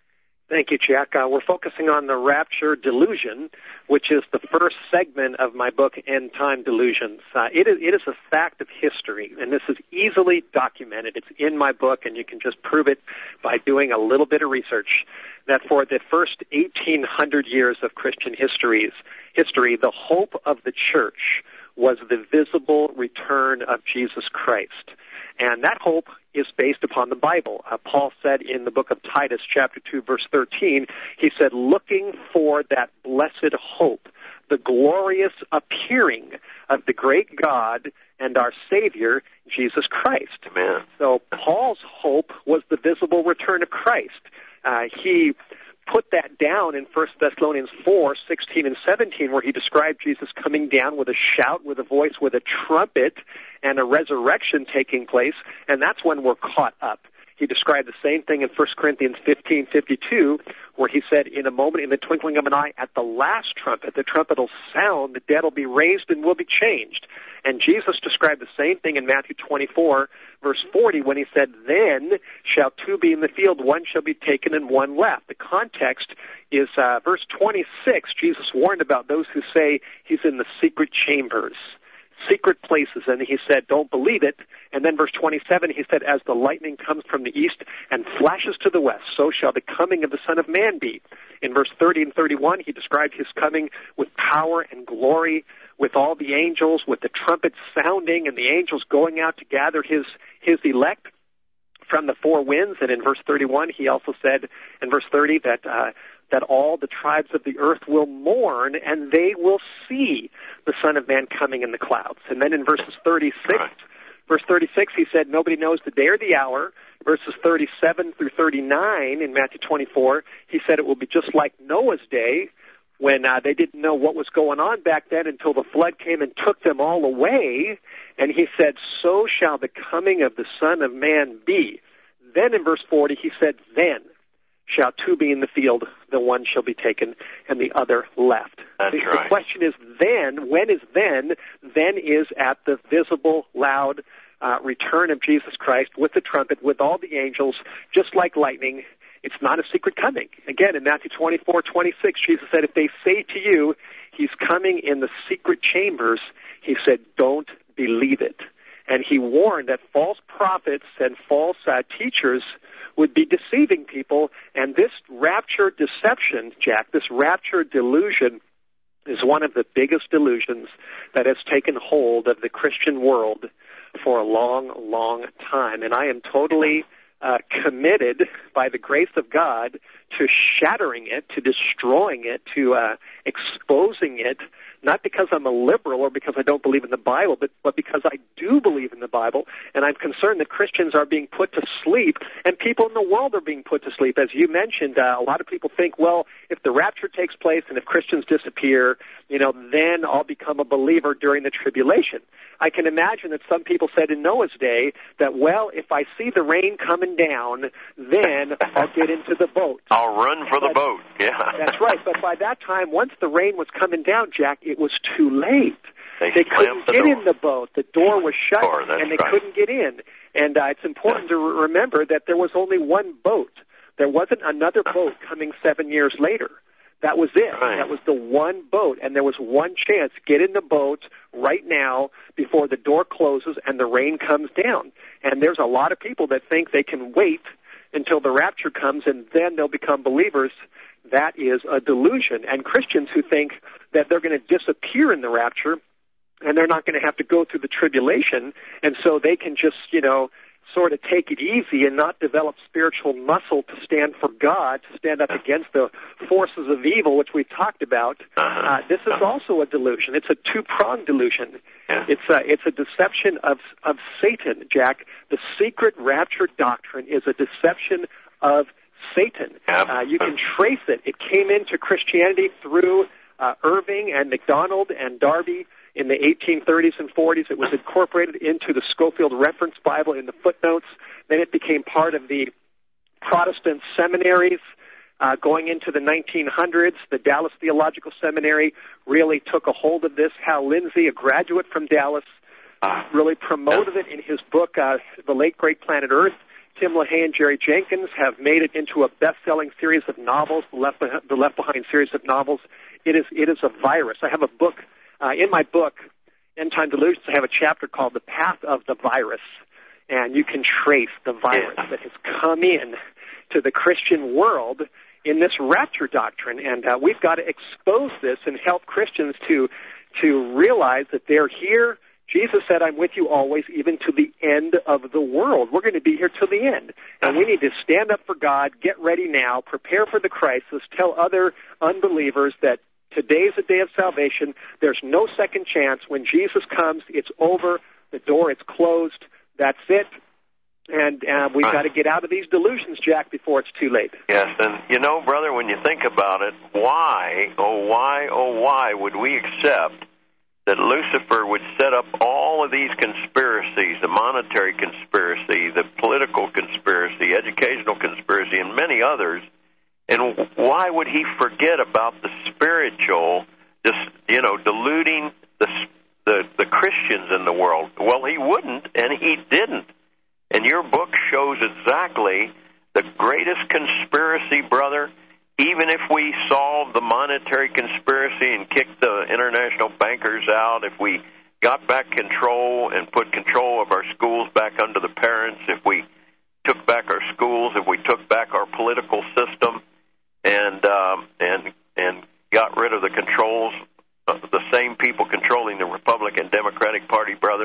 Thank you, Jack. Uh, we're focusing on the rapture delusion, which is the first segment of my book, End Time Delusions. Uh, it is, it is a fact of history, and this is easily documented. It's in my book, and you can just prove it by doing a little bit of research, that for the first eighteen hundred years of Christian histories, history, the hope of the church was the visible return of Jesus Christ. And that hope is based upon the Bible. Uh, Paul said in the book of Titus, chapter two, verse thirteen, he said, looking for that blessed hope, the glorious appearing of the great God and our Savior, Jesus Christ. Amen. So Paul's hope was the visible return of Christ. Uh, he put that down in First Thessalonians four, sixteen and seventeen, where he described Jesus coming down with a shout, with a voice, with a trumpet, and a resurrection taking place, and that's when we're caught up. He described the same thing in First Corinthians fifteen fifty-two, where he said, in a moment, in the twinkling of an eye, at the last trumpet, the trumpet will sound, the dead will be raised and will be changed. And Jesus described the same thing in Matthew twenty-four, verse forty, when he said, then shall two be in the field, one shall be taken and one left. The context is uh, verse twenty-six. Jesus warned about those who say he's in the secret chambers, secret places, and he said, don't believe it. And then verse twenty-seven, he said, as the lightning comes from the east and flashes to the west, so shall the coming of the Son of Man be. In verse thirty and thirty-one, he described his coming with power and glory, with all the angels, with the trumpets sounding, and the angels going out to gather his, his elect from the four winds. And in verse thirty-one, he also said, in verse thirty, that uh, that all the tribes of the earth will mourn, and they will see the Son of Man coming in the clouds. And then in verses thirty-six, right. verse thirty-six, he said, nobody knows the day or the hour. Verses thirty-seven through thirty-nine in Matthew twenty-four, he said it will be just like Noah's day, when uh, they didn't know what was going on back then until the flood came and took them all away. And he said, so shall the coming of the Son of Man be. Then in verse forty, he said, then shall two be in the field, the one shall be taken and the other left. That's the, right. The question is then, when is then? Then is at the visible, loud uh, return of Jesus Christ with the trumpet, with all the angels, just like lightning. It's not a secret coming. Again, in Matthew twenty-four, twenty-six, Jesus said, if they say to you, he's coming in the secret chambers, he said, don't believe it. And he warned that false prophets and false uh, teachers would be deceiving people, and this rapture deception, Jack, this rapture delusion is one of the biggest delusions that has taken hold of the Christian world for a long, long time. And I am totally uh, committed, by the grace of God, to shattering it, to destroying it, to uh, exposing it, not because I'm a liberal or because I don't believe in the Bible, but, but because I do believe in the Bible, and I'm concerned that Christians are being put to sleep, and people in the world are being put to sleep. As you mentioned, uh, a lot of people think, well, if the rapture takes place and if Christians disappear, you know, then I'll become a believer during the tribulation. I can imagine that some people said in Noah's day that, well, if I see the rain coming down, then I'll get into the boat. I'll run for the but, boat, yeah. That's right, but by that time, once the rain was coming down, Jack, it was too late. They, they couldn't the get door. in the boat. The door was shut, door, and they right. couldn't get in. And uh, it's important to re- remember that there was only one boat. There wasn't another boat coming seven years later. That was it. Right. That was the one boat, and there was one chance. Get in the boat right now before the door closes and the rain comes down. And there's a lot of people that think they can wait until the rapture comes and then they'll become believers. That is a delusion. And Christians who think that they're going to disappear in the rapture and they're not going to have to go through the tribulation, and so they can just, you know, sort of take it easy and not develop spiritual muscle to stand for God, to stand up against the forces of evil, which we've talked about. Uh, this is also a delusion. It's a two-pronged delusion. It's a, it's a deception of, of Satan, Jack. The secret rapture doctrine is a deception of Satan. Uh, you can trace it. It came into Christianity through uh, Irving and MacDonald and Darby in the eighteen thirties and forties. It was incorporated into the Scofield Reference Bible in the footnotes. Then it became part of the Protestant seminaries. Uh, going into the nineteen hundreds, the Dallas Theological Seminary really took a hold of this. Hal Lindsey, a graduate from Dallas, uh, really promoted it in his book, uh, The Late Great Planet Earth, Tim LaHaye and Jerry Jenkins have made it into a best-selling series of novels, the Left, Beh- the Left Behind series of novels. It is it is a virus. I have a book, uh, in my book, End Time Delusions, I have a chapter called The Path of the Virus, and you can trace the virus that has come in to the Christian world in this rapture doctrine, and uh, we've got to expose this and help Christians to to realize that they're here. Jesus said, I'm with you always, even to the end of the world. We're going to be here till the end. And we need to stand up for God, get ready now, prepare for the crisis, tell other unbelievers that today's a day of salvation. There's no second chance. When Jesus comes, it's over. The door is closed. That's it. And uh, we've got to get out of these delusions, Jack, before it's too late. Yes, and you know, brother, when you think about it, why, oh, why, oh, why would we accept that Lucifer would set up all of these conspiracies, the monetary conspiracy, the political conspiracy, educational conspiracy, and many others, and why would he forget about the spiritual, just, you know, deluding the, the, the Christians in the world? Well, he wouldn't, and he didn't. And your book shows exactly the greatest conspiracy, brother. Even if we solved the monetary conspiracy and kicked the international bankers out, if we got back control and put control of our schools back under the parents, if we took back our schools, if we took back our political system and um, and and got rid of the controls, uh, the same people controlling the Republican Democratic Party, brother,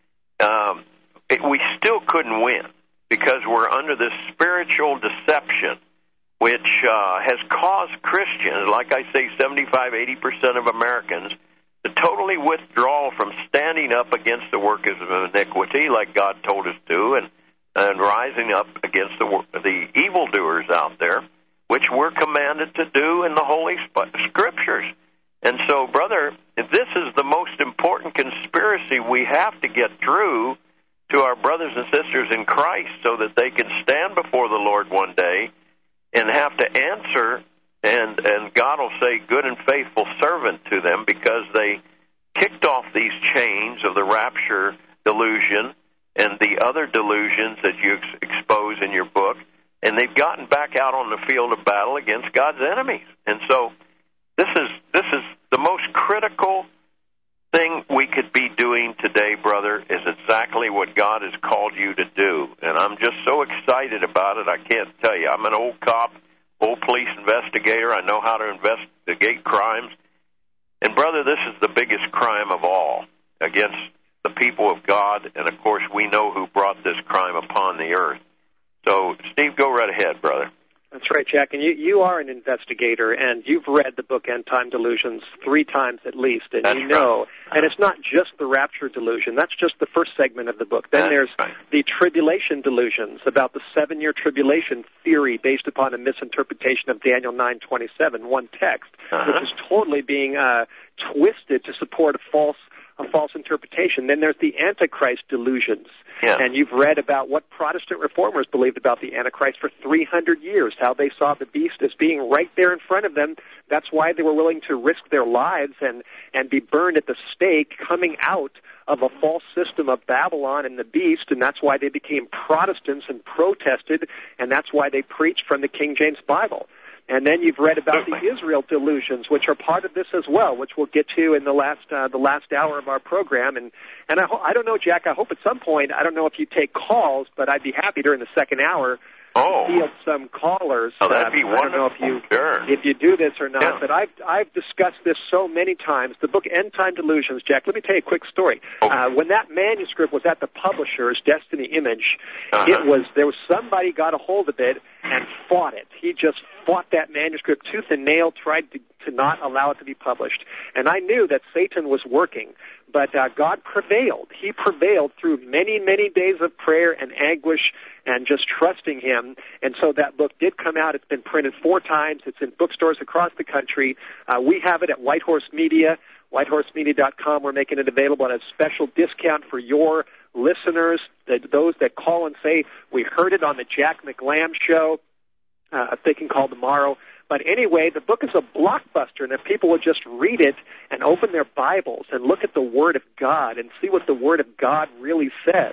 um, it, we still couldn't win because we're under this spiritual deception, which uh, has caused Christians, like I say, seventy-five, eighty percent of Americans, to totally withdraw from standing up against the workers of iniquity, like God told us to, and, and rising up against the, the evildoers out there, which we're commanded to do in the Holy Scriptures. And so, brother, this is the most important conspiracy we have to get through to our brothers and sisters in Christ so that they can stand before the Lord one day and have to answer, and, and God will say, good and faithful servant to them, because they kicked off these chains of the rapture delusion and the other delusions that you ex- expose in your book, and they've gotten back out on the field of battle against God's enemies. And so this is this is the most critical thing we could be doing today, brother, is exactly what God has called you to do. And I'm just so excited about it, I can't tell you. I'm an old cop, old police investigator. I know how to investigate crimes. And, brother, this is the biggest crime of all against the people of God. And, of course, we know who brought this crime upon the earth. So, Steve, go right ahead, brother. That's right, Jack. And you, you are an investigator, and you've read the book End Time Delusions three times at least, and That's you know, right. and it's not just the rapture delusion. That's just the first segment of the book. Then That's there's right. the tribulation delusions, about the seven-year tribulation theory based upon a misinterpretation of Daniel nine twenty-seven, one text, Uh-huh. which is totally being uh, twisted to support a false a false interpretation. Then there's the Antichrist delusions. Yeah. And you've read about what Protestant reformers believed about the Antichrist for three hundred years, how they saw the beast as being right there in front of them. That's why they were willing to risk their lives and, and be burned at the stake, coming out of a false system of Babylon and the beast, and that's why they became Protestants and protested, and that's why they preached from the King James Bible. And then you've read about the Israel delusions, which are part of this as well, which we'll get to in the last uh, the last hour of our program. And and I, ho- I don't know, Jack, I hope at some point, I don't know if you take calls, but I'd be happy during the second hour oh. to field some callers. Oh, that'd be uh, wonderful. I don't know if you sure. if you do this or not, yeah. but I've I've discussed this so many times. The book End Time Delusions, Jack. Let me tell you a quick story. Okay. Uh, when that manuscript was at the publisher's, Destiny Image, Uh-huh. it was there was somebody got a hold of it and fought it. He just fought that manuscript tooth and nail, tried to, to not allow it to be published. And I knew that Satan was working, but uh, God prevailed. He prevailed through many, many days of prayer and anguish and just trusting Him. And so that book did come out. It's been printed four times. It's in bookstores across the country. Uh, we have it at Whitehorse Media, whitehorse media dot com. We're making it available at a special discount for your listeners, that those that call and say, we heard it on the Jack McLam show. Uh, they can call tomorrow. But anyway, the book is a blockbuster, and if people would just read it and open their Bibles and look at the Word of God and see what the Word of God really says,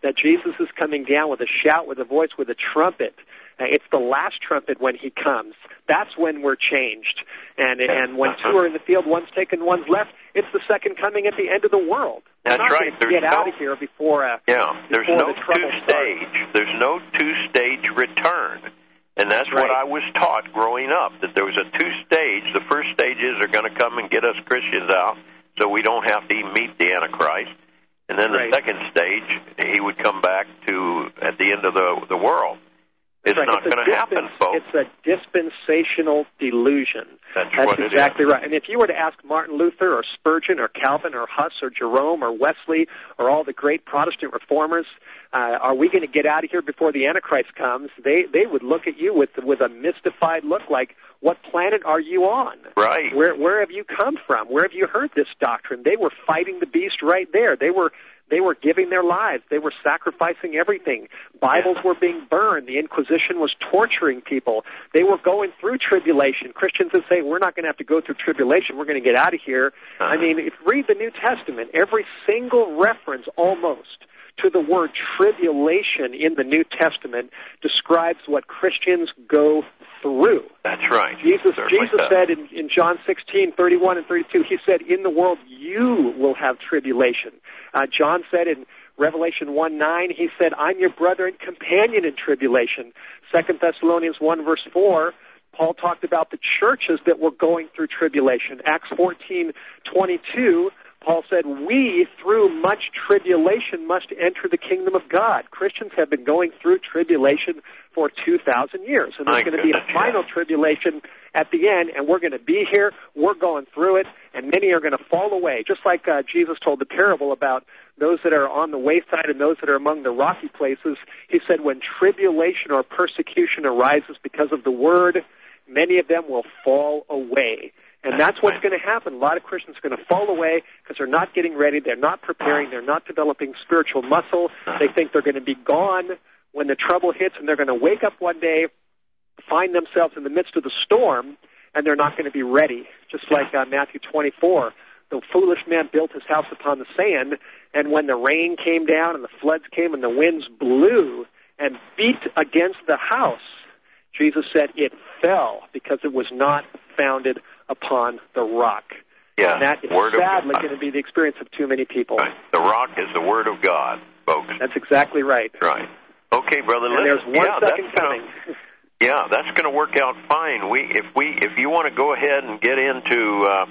that Jesus is coming down with a shout, with a voice, with a trumpet. Uh, it's the last trumpet when he comes. That's when we're changed. And and when two are in the field, one's taken, one's left, it's the second coming at the end of the world. That's we're not right. going to There's get no, out of here before uh, yeah. There's before no the trouble two-stage. starts. There's no two-stage return. And that's right. what I was taught growing up, that there was a two-stage. The first stages are going to come and get us Christians out so we don't have to meet the Antichrist. And then the right. second stage, he would come back to at the end of the, the world. It's right. not going to happen, folks. It's a dispensational delusion. That's, That's what exactly it is. right. And if you were to ask Martin Luther or Spurgeon or Calvin or Huss or Jerome or Wesley or all the great Protestant reformers, uh, are we going to get out of here before the Antichrist comes? They they would look at you with with a mystified look, like, what planet are you on? Right. Where where have you come from? Where have you heard this doctrine? They were fighting the beast right there. They were They were giving their lives. They were sacrificing everything. Bibles were being burned. The Inquisition was torturing people. They were going through tribulation. Christians would say, we're not going to have to go through tribulation. We're going to get out of here. Uh-huh. I mean, if you read the New Testament, every single reference almost to the word tribulation in the New Testament describes what Christians go through. That's right. Jesus, Certainly Jesus does. said in, in John sixteen, thirty-one and thirty-two, he said, in the world you will have tribulation. Uh, John said in Revelation one nine, he said, I'm your brother and companion in tribulation. Second Thessalonians one verse four, Paul talked about the churches that were going through tribulation. Acts fourteen twenty-two, Paul said, we, through much tribulation, must enter the kingdom of God. Christians have been going through tribulation for two thousand years. And there's My going to be a goodness, final yeah. tribulation at the end, and we're going to be here. We're going through it, and many are going to fall away. Just like uh, Jesus told the parable about those that are on the wayside and those that are among the rocky places. He said, when tribulation or persecution arises because of the word, many of them will fall away. And that's what's going to happen. A lot of Christians are going to fall away because they're not getting ready, they're not preparing, they're not developing spiritual muscle. They think they're going to be gone when the trouble hits, and they're going to wake up one day, find themselves in the midst of the storm, and they're not going to be ready. Just like uh, Matthew twenty-four, the foolish man built his house upon the sand, and when the rain came down and the floods came and the winds blew and beat against the house, Jesus said it fell because it was not founded upon the rock. Yeah, and that is word sadly of God. going to be the experience of too many people. Right. The rock is the word of God, folks. That's exactly right. Right. Okay, brother. And listen, there's one yeah, second that's coming. Gonna, yeah, that's going to work out fine. We, if we, if you want to go ahead and get into uh,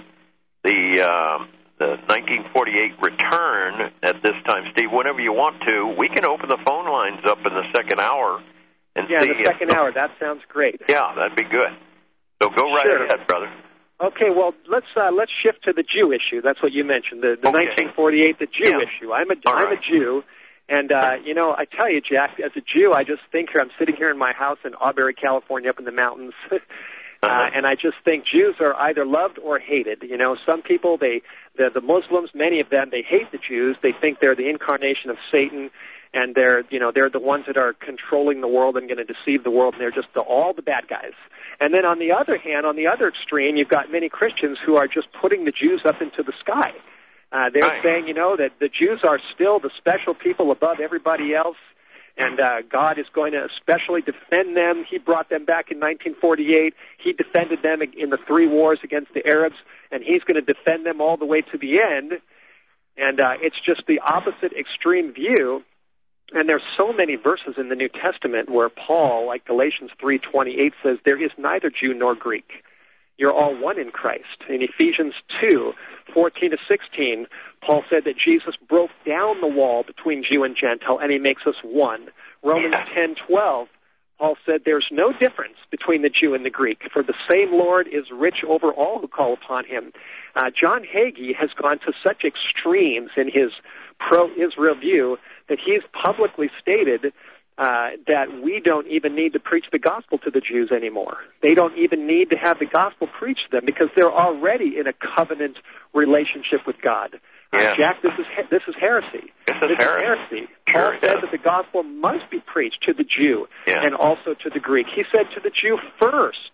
the uh, the nineteen forty-eight return at this time, Steve, whenever you want to, we can open the phone lines up in the second hour. And yeah, see the second if, hour. That sounds great. Yeah, that'd be good. So go right Sure. ahead, brother. Okay, well, let's uh, let's shift to the Jew issue. That's what you mentioned, the, the Okay. nineteen forty-eight, the Jew Yeah. issue. I'm a All I'm right. a Jew, and uh, you know, I tell you, Jack, as a Jew, I just think here. I'm sitting here in my house in Auberry, California, up in the mountains, uh, Uh-huh. and I just think Jews are either loved or hated. You know, some people, they the the Muslims, many of them, they hate the Jews. They think they're the incarnation of Satan. And they're, you know, they're the ones that are controlling the world and going to deceive the world, and they're just the, all the bad guys. And then on the other hand, on the other extreme, you've got many Christians who are just putting the Jews up into the sky. Uh, they're Right. saying, you know, that the Jews are still the special people above everybody else, and uh, God is going to especially defend them. He brought them back in nineteen forty-eight. He defended them in the three wars against the Arabs, and he's going to defend them all the way to the end. And uh, it's just the opposite extreme view. And there's so many verses in the New Testament where Paul, like Galatians three twenty-eight, says, there is neither Jew nor Greek. You're all one in Christ. In Ephesians two fourteen to sixteen, Paul said that Jesus broke down the wall between Jew and Gentile, and he makes us one. Romans ten twelve, Paul said there's no difference between the Jew and the Greek, for the same Lord is rich over all who call upon him. Uh, John Hagee has gone to such extremes in his pro-Israel view that he's publicly stated uh, that we don't even need to preach the gospel to the Jews anymore. They don't even need to have the gospel preached to them because they're already in a covenant relationship with God. Uh, Yeah. Jack, this is he- this is heresy. This is heresy. Sure Paul it said is. that the gospel must be preached to the Jew Yeah. and also to the Greek. He said to the Jew first,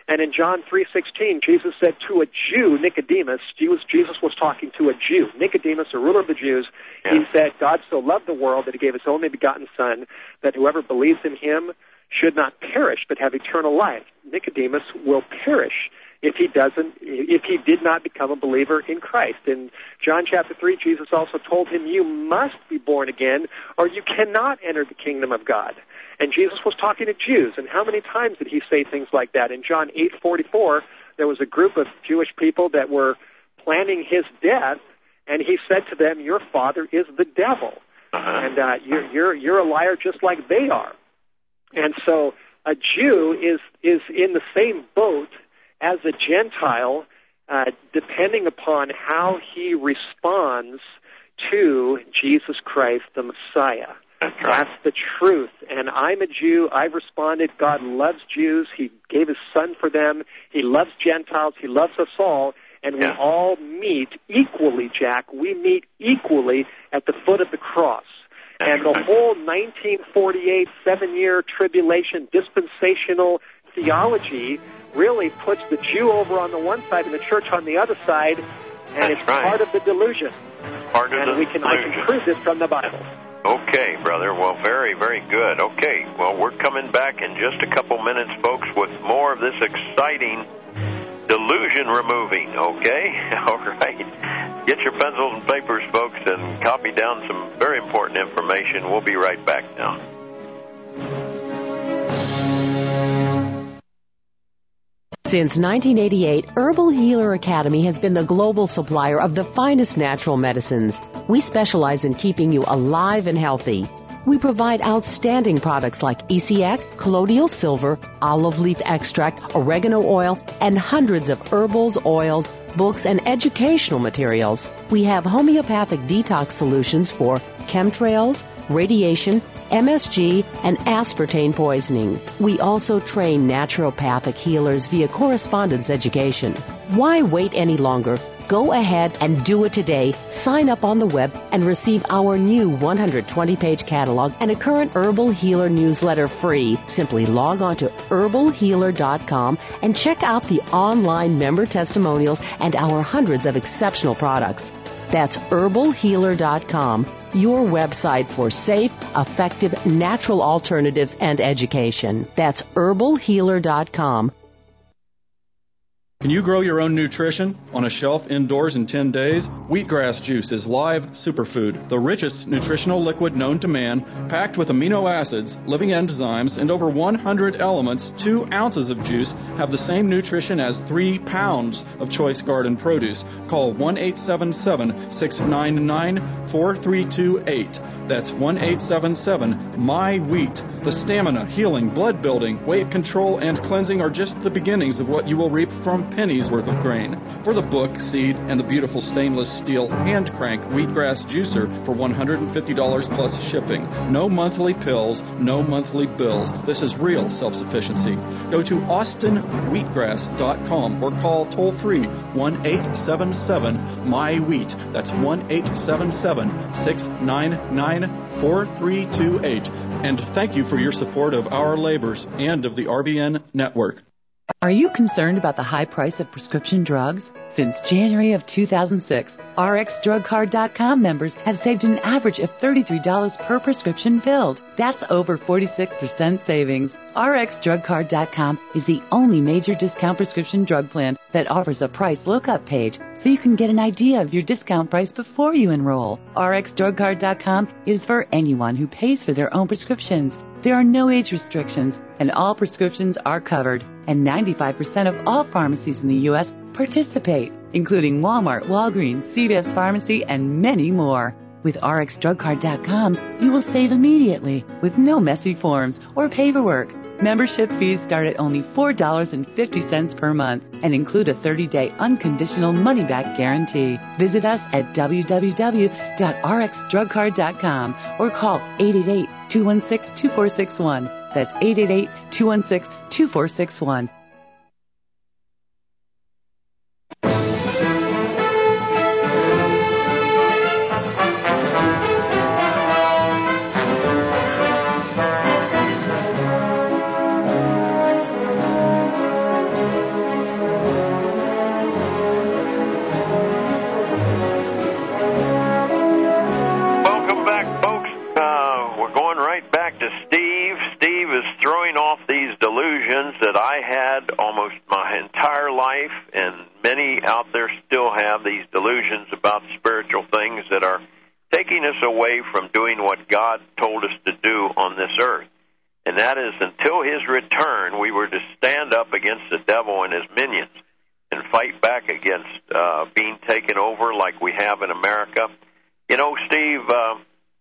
And in John three sixteen, Jesus said to a Jew, Nicodemus, Jesus was talking to a Jew, Nicodemus, a ruler of the Jews, yeah. He said, God so loved the world that he gave his only begotten Son, that whoever believes in him should not perish but have eternal life. Nicodemus will perish if he doesn't, if he did not become a believer in Christ. In John chapter three, Jesus also told him, you must be born again or you cannot enter the kingdom of God. And Jesus was talking to Jews, and how many times did he say things like that? In John eight forty-four, there was a group of Jewish people that were planning his death, and he said to them, your father is the devil, uh-huh. and uh, you're, you're, you're a liar just like they are. And so a Jew is, is in the same boat as a Gentile, uh, depending upon how he responds to Jesus Christ, the Messiah. That's, right. That's the truth. And I'm a Jew. I've responded. God loves Jews. He gave his Son for them. He loves Gentiles. He loves us all. And yeah. we all meet equally, Jack. We meet equally at the foot of the cross. That's and the right. whole nineteen forty-eight seven-year tribulation dispensational theology really puts the Jew over on the one side and the church on the other side, and That's it's right. part of the delusion. Part of and the we can, delusion. I can prove this from the Bible. Okay, brother. Well, very, very good. Okay, well, we're coming back in just a couple minutes, folks, with more of this exciting delusion removing, okay? All right. Get your pencils and papers, folks, and copy down some very important information. We'll be right back now. Since nineteen eighty-eight, Herbal Healer Academy has been the global supplier of the finest natural medicines. We specialize in keeping you alive and healthy. We provide outstanding products like E C X, colloidal silver, olive leaf extract, oregano oil, and hundreds of herbals, oils, books, and educational materials. We have homeopathic detox solutions for chemtrails, radiation, M S G, and aspartame poisoning. We also train naturopathic healers via correspondence education. Why wait any longer? Go ahead and do it today. Sign up on the web and receive our new one hundred twenty page catalog and a current Herbal Healer newsletter free. Simply log on to herbal healer dot com and check out the online member testimonials and our hundreds of exceptional products. That's herbal healer dot com, your website for safe, effective, natural alternatives and education. That's herbal healer dot com. Can you grow your own nutrition on a shelf indoors in ten days? Wheatgrass juice is live superfood, the richest nutritional liquid known to man, packed with amino acids, living enzymes, and over one hundred elements. Two ounces of juice have the same nutrition as three pounds of choice garden produce. Call one eight seven seven, six nine nine, four three two eight. That's one eight seven seven, M Y wheat. The stamina, healing, blood building, weight control, and cleansing are just the beginnings of what you will reap from pennies worth of grain. For the book, seed, and the beautiful stainless steel hand crank wheatgrass juicer for one hundred fifty dollars plus shipping. No monthly pills, no monthly bills. This is real self-sufficiency. Go to austin wheatgrass dot com or call toll free one eight seven seven, M Y wheat. That's one eight seven seven, six nine nine, four three two eight. And thank you for your support of our labors and of the R B N network. Are you concerned about the high price of prescription drugs? Since January of two thousand six, R X drug card dot com members have saved an average of thirty-three dollars per prescription filled. That's over forty-six percent savings. R X drug card dot com is the only major discount prescription drug plan that offers a price lookup page, so you can get an idea of your discount price before you enroll. R X drug card dot com is for anyone who pays for their own prescriptions. There are no age restrictions, and all prescriptions are covered, and ninety-five percent of all pharmacies in the U S participate, including Walmart, Walgreens, C V S Pharmacy, and many more. With R X drug card dot com, you will save immediately with no messy forms or paperwork. Membership fees start at only four dollars and fifty cents per month and include a thirty-day unconditional money-back guarantee. Visit us at w w w dot r x drug card dot com or call eight eight eight, two one six, two four six one. That's eight eight eight, two one six, two four six one. right back to Steve. Steve is throwing off these delusions that I had almost my entire life, and many out there still have these delusions about spiritual things that are taking us away from doing what God told us to do on this earth. And that is, until his return, we were to stand up against the devil and his minions and fight back against uh, being taken over like we have in America. You know, Steve, uh,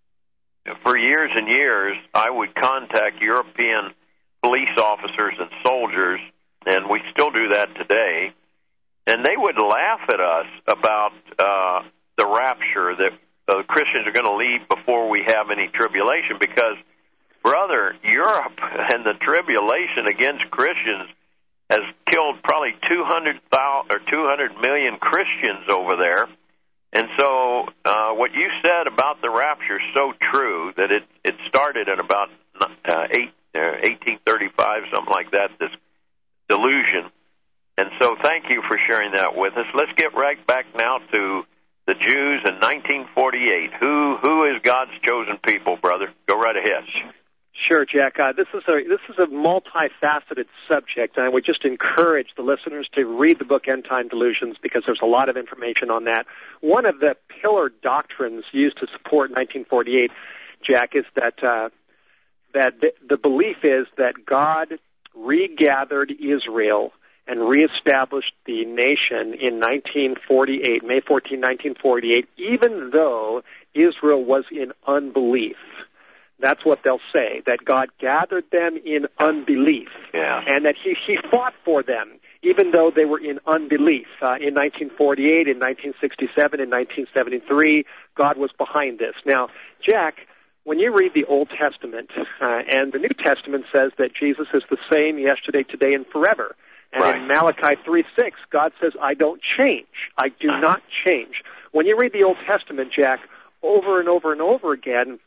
for years and years, I would contact European police officers and soldiers, and we still do that today, and they would laugh at us about uh, the rapture, that uh, Christians are going to leave before we have any tribulation, because, brother, Europe and the tribulation against Christians has killed probably two hundred thousand or two hundred million Christians over there. And so uh, what you said about the rapture is so true, that it, it started in about uh, eight, uh, eighteen thirty-five, something like that, this delusion. And so thank you for sharing that with us. Let's get right back now to the Jews in nineteen forty-eight. Who Who is God's chosen people, brother? Go right ahead. Sure, Jack. Uh, this is a this is a multifaceted subject, and I would just encourage the listeners to read the book End Time Delusions, because there's a lot of information on that. One of the pillar doctrines used to support nineteen forty-eight, Jack, is that uh, that the, the belief is that God regathered Israel and reestablished the nation in nineteen forty-eight, May fourteenth, nineteen forty-eight, even though Israel was in unbelief. That's what they'll say, that God gathered them in unbelief, yeah. and that he, he fought for them, even though they were in unbelief. Uh, in nineteen forty-eight, in nineteen sixty-seven, in nineteen seventy-three, God was behind this. Now, Jack, when you read the Old Testament, uh, and the New Testament says that Jesus is the same yesterday, today, and forever. And right. in Malachi three six, God says, I don't change. I do not change. When you read the Old Testament, Jack, over and over and over again,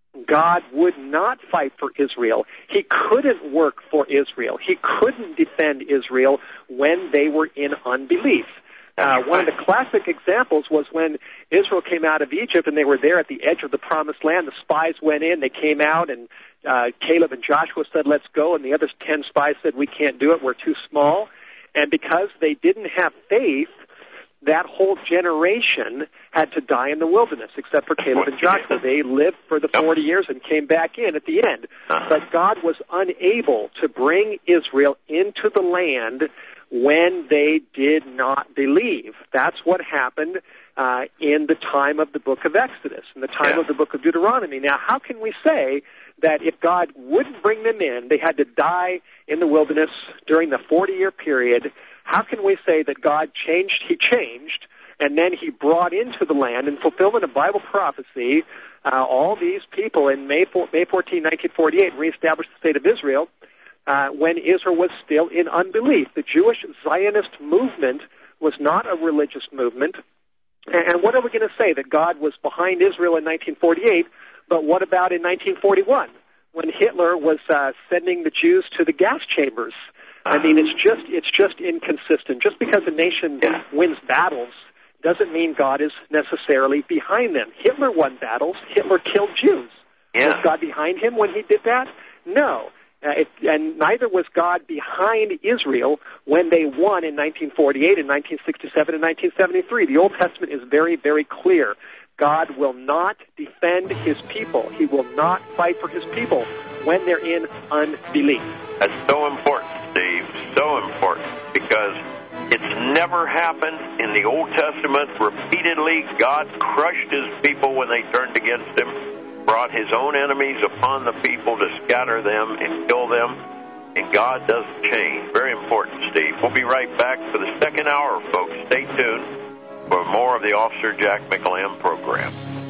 God would not fight for Israel. He couldn't work for Israel. He couldn't defend Israel when they were in unbelief. Uh, one of the classic examples was when Israel came out of Egypt and they were there at the edge of the Promised Land. The spies went in, they came out, and uh, Caleb and Joshua said, let's go, and the other ten spies said, we can't do it, we're too small. And because they didn't have faith, that whole generation had to die in the wilderness, except for Caleb and Joshua. They lived for the forty years and came back in at the end. But God was unable to bring Israel into the land when they did not believe. That's what happened uh, in the time of the book of Exodus, in the time of the book of Deuteronomy. Now, how can we say that if God wouldn't bring them in, they had to die in the wilderness during the forty-year period? How can we say that God changed, he changed, and then he brought into the land, in fulfillment of Bible prophecy, uh, all these people in May fourteenth, nineteen forty-eight, reestablished the state of Israel, uh, when Israel was still in unbelief. The Jewish Zionist movement was not a religious movement. And what are we going to say? That God was behind Israel in nineteen forty-eight, but what about in nineteen forty-one, when Hitler was uh, sending the Jews to the gas chambers? I mean, it's just it's just inconsistent. Just because a nation wins battles doesn't mean God is necessarily behind them. Hitler won battles. Hitler killed Jews. Yeah. Was God behind him when he did that? No. Uh, it, and neither was God behind Israel when they won in nineteen forty-eight, in nineteen sixty-seven, and nineteen seventy-three. The Old Testament is very, very clear. God will not defend his people. He will not fight for his people when they're in unbelief. That's so important, Steve, so important, because it's never happened in the Old Testament. Repeatedly, God crushed his people when they turned against him, brought his own enemies upon the people to scatter them and kill them, and God doesn't change. Very important, Steve. We'll be right back for the second hour, folks. Stay tuned for more of the Officer Jack McLamb program.